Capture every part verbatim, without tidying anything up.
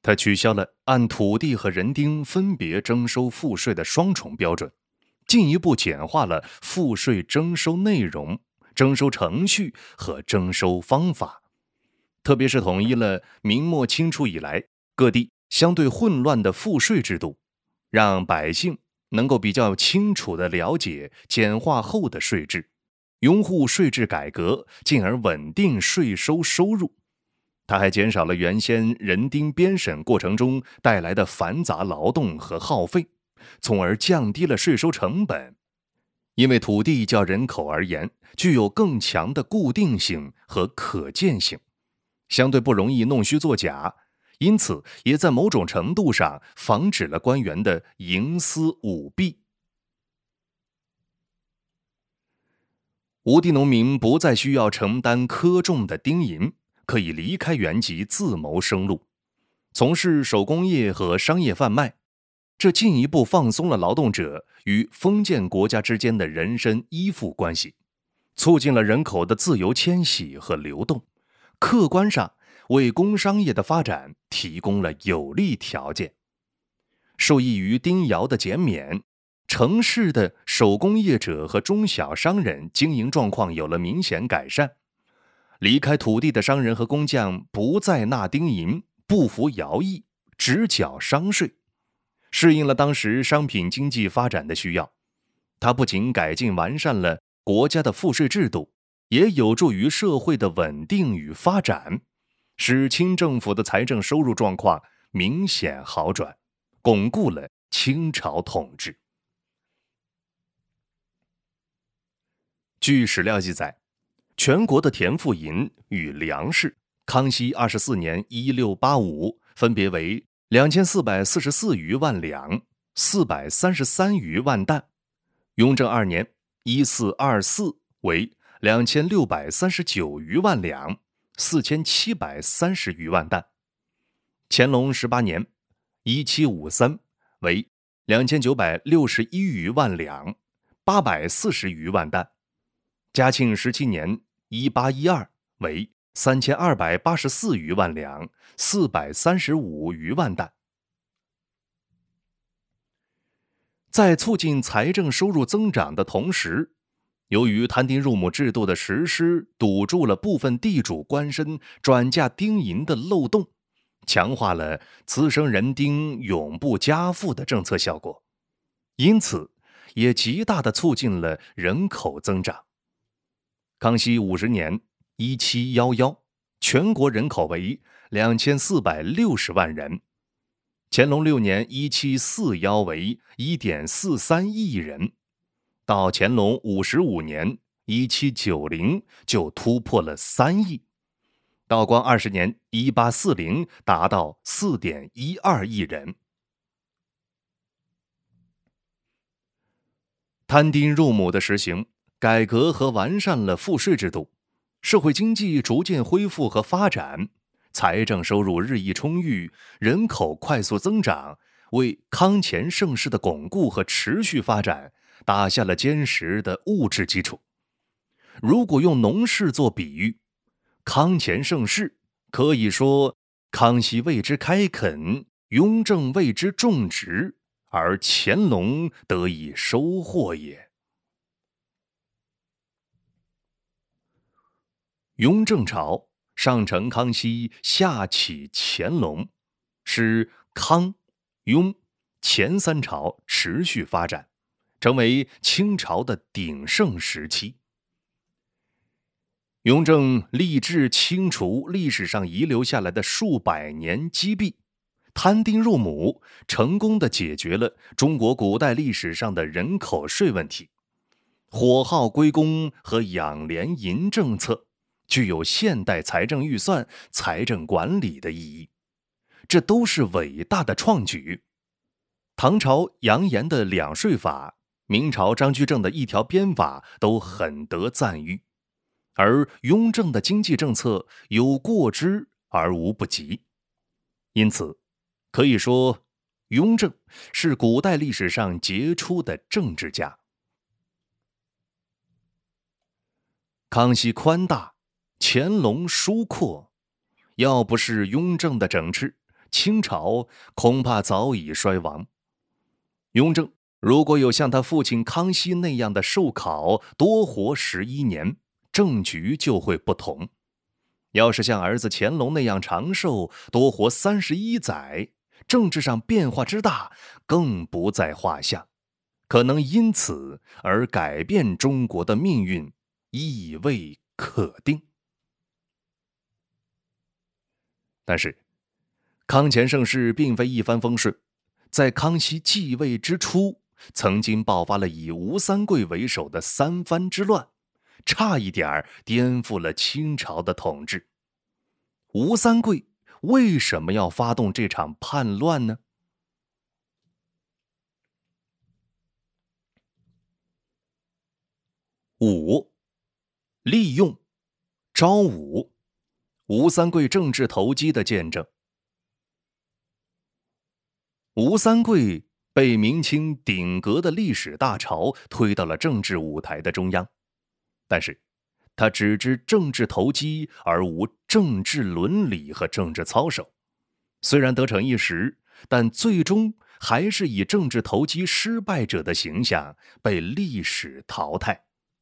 他取消了按土地和人丁分别征收赋税的双重标准，进一步简化了赋税征收内容、征收程序和征收方法。特别是统一了明末清初以来各地相对混乱的赋税制度，让百姓能够比较清楚地了解简化后的税制，拥护税制改革，进而稳定税收收入。它还减少了原先人丁编审过程中带来的繁杂劳动和耗费，从而降低了税收成本。因为土地较人口而言具有更强的固定性和可见性，相对不容易弄虚作假，因此也在某种程度上防止了官员的营私舞弊。无地农民不再需要承担苛重的丁银，可以离开原籍自谋生路，从事手工业和商业贩卖，这进一步放松了劳动者与封建国家之间的人身依附关系，促进了人口的自由迁徙和流动，客观上为工商业的发展提供了有利条件。受益于丁徭的减免，城市的手工业者和中小商人经营状况有了明显改善。离开土地的商人和工匠不再纳丁银，不服徭役，只缴商税，适应了当时商品经济发展的需要。它不仅改进完善了国家的赋税制度，也有助于社会的稳定与发展，使清政府的财政收入状况明显好转，巩固了清朝统治。据史料记载，全国的田赋银与粮食，康熙二十四年一六八五分别为两千四百四十四余万两、四百三十三余万担；雍正二年一四二四为两千六百三十九余万两、四千七百三十余万担；乾隆十八年一七五三为两千九百六十一余万两、八百四十余万担；嘉庆十七年一八一二为三千二百八十四余万两、四百三十五余万担。在促进财政收入增长的同时，由于摊丁入亩制度的实施，堵住了部分地主官绅转嫁丁银的漏洞，强化了滋生人丁永不加赋的政策效果，因此也极大地促进了人口增长。康熙五十年一七一一，全国人口为两千四百六十万人；乾隆六年一七四一为一点四三亿人；到乾隆五十五年一七九零就突破了三亿；道光二十年一八四零达到四点一二亿人。摊丁入亩的实行，改革和完善了赋税制度，社会经济逐渐恢复和发展，财政收入日益充裕，人口快速增长，为康乾盛世的巩固和持续发展打下了坚实的物质基础。如果用农事做比喻，康乾盛世可以说康熙为之开垦，雍正为之种植，而乾隆得以收获也。雍正朝上承康熙，下启乾隆，使康、雍、乾三朝持续发展，成为清朝的鼎盛时期。雍正立志清除历史上遗留下来的数百年积弊，摊丁入亩，成功地解决了中国古代历史上的人口税问题。火耗归公和养廉银政策具有现代财政预算、财政管理的意义，这都是伟大的创举。唐朝杨炎的两税法，明朝张居正的一条鞭法都很得赞誉，而雍正的经济政策有过之而无不及。因此，可以说，雍正是古代历史上杰出的政治家。康熙宽大，乾隆疏阔，要不是雍正的整治， 清朝恐怕早已衰亡。雍正如果有像他父亲康熙那样的寿考多活十一年，政局就会不同。要是像儿子乾隆那样长寿，多活三十一载，政治上变化之大更不在话下，可能因此而改变中国的命运，亦未可定。但是，康乾盛世并非一帆风顺，在康熙继位之初，曾经爆发了以吴三桂为首的三藩之乱，差一点颠覆了清朝的统治。吴三桂为什么要发动这场叛乱呢？五、利用、昭武，吴三桂政治投机的见证。吴三桂被明清鼎革的历史大潮推到了政治舞台的中央，但是他只知政治投机，而无政治伦理和政治操守。虽然得逞一时，但最终还是以政治投机失败者的形象被历史淘汰。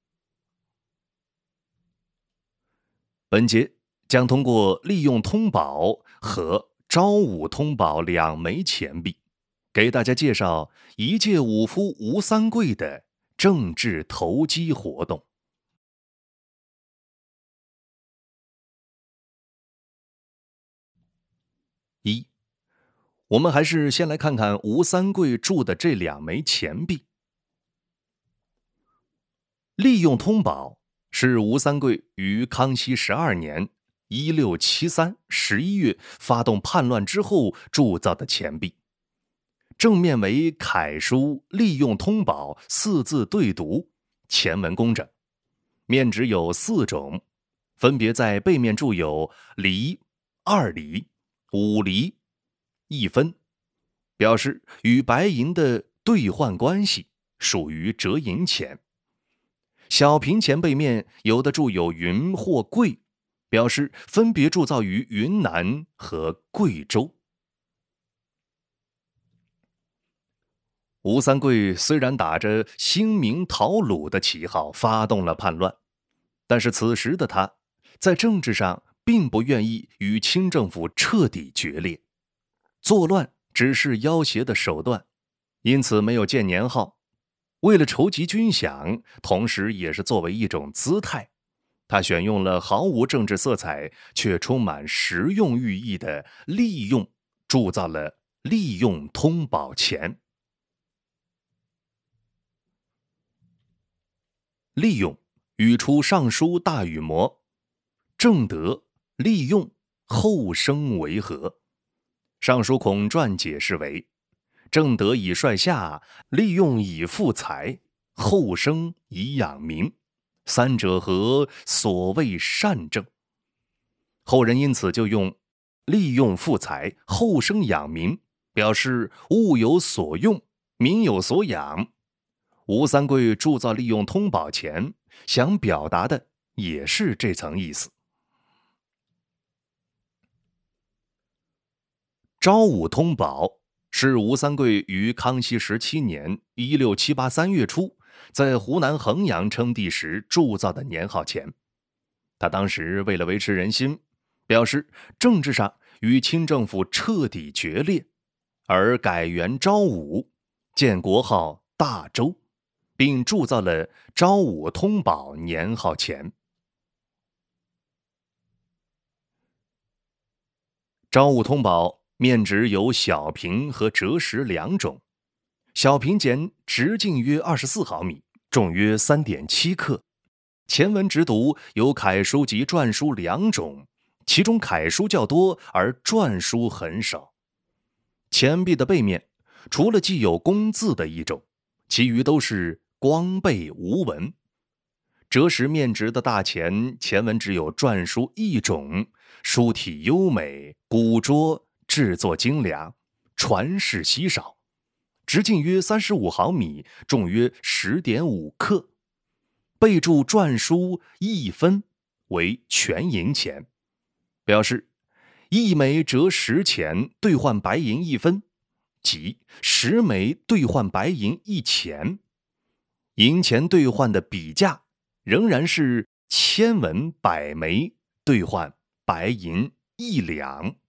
本节将通过利用通宝和昭武通宝两枚钱币，给大家介绍一介武夫吴三桂的政治投机活动。一，我们还是先来看看吴三桂铸的这两枚钱币。利用通宝是吴三桂于康熙十二年（一六七三）十一月发动叛乱之后铸造的钱币，正面为楷书“利用通宝”四字对读，前文工整。面值有四种，分别在背面铸有厘、二厘、五厘、一分，表示与白银的兑换关系，属于折银钱。小平钱背面有的铸有云或贵，表示分别铸造于云南和贵州。吴三桂虽然打着兴明讨虏的旗号发动了叛乱，但是此时的他在政治上并不愿意与清政府彻底决裂，作乱只是要挟的手段，因此没有建年号。为了筹集军饷，同时也是作为一种姿态，他选用了毫无政治色彩却充满实用寓意的利用，铸造了利用通宝钱。利用语出尚书大禹谟，正德、利用后生为何？尚书孔传解释为：正德以率下，利用以富财，后生以养民，三者合，所谓善政。后人因此就用利用富财，后生养民，表示物有所用，民有所养。吴三桂铸造利用通宝钱，想表达的也是这层意思。昭武通宝是吴三桂于康熙十七年（一六七八）三月初，在湖南衡阳称帝时铸造的年号钱。他当时为了维持人心，表示政治上与清政府彻底决裂，而改元昭武，建国号大周，并铸造了昭武通宝年号钱。昭武通宝面值有小平和折石两种，小平简直径约二十四毫米，重约 三点七克。前文直读有楷书及篆书两种，其中楷书较多，而篆书很少。钱币的背面除了记有公字的一种，其余都是光背无文。折石面值的大钱，前文只有篆书一种，书体优美，古拙，制作精良，传世稀少。直径约三十五毫米，重约 十点五克。备注篆书一分为全银钱，表示一枚折十钱兑换白银一分，即十枚兑换白银一钱。银钱兑换的比价仍然是千文百枚兑换白银一两。